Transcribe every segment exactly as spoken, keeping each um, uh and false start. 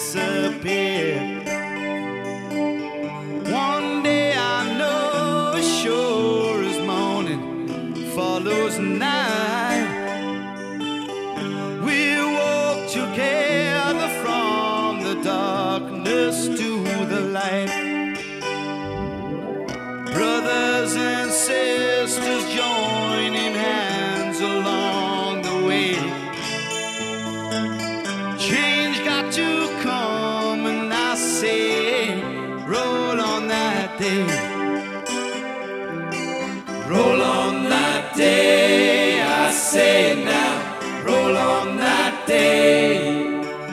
disappear. One day I know, sure as morning follows night, we'll walk together from the darkness to the light. Brothers and sisters joining hands along the way. Change got to come, and I say, roll on that day. Roll on that day, I say now, roll on that day.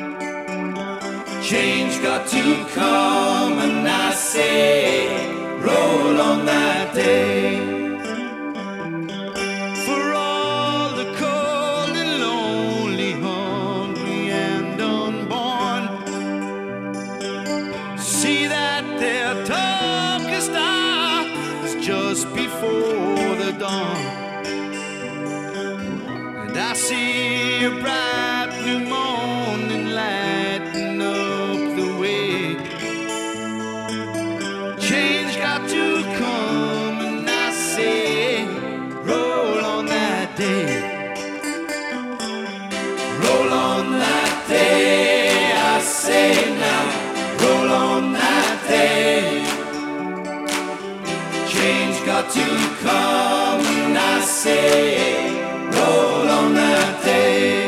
Change got to come, and I say, roll on that day. For all the cold and lonely, hungry and unborn, see that their darkest hour is just before the dawn. And I see a bright new morning lighting up the way. Change got to come, and I say, roll on that day. Roll on that day, I say now, roll on that day. Change got to come, and I say, roll on that day.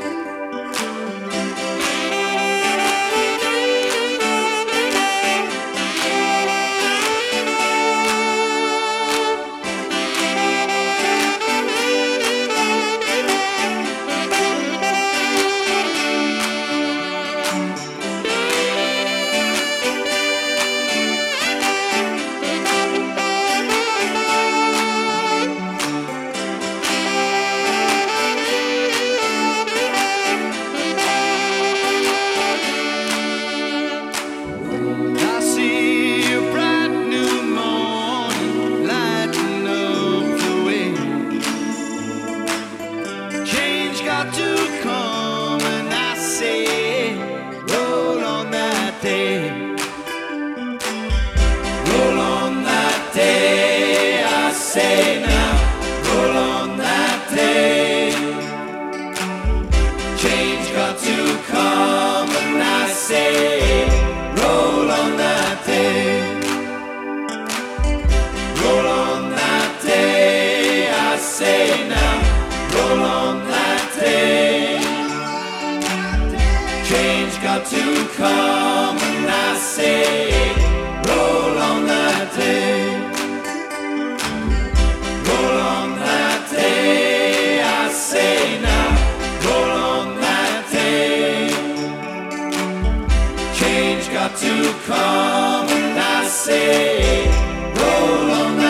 Got to come, and I say, roll on that day. Roll on that day, I say now, roll on that day. Change got to come, and I say, roll on that day. Roll on that day, I say now, roll on that day. Change got to come, and I say, roll on that day. Roll on that day, I say now, roll on that day. Change got to come, and I say, roll on that day.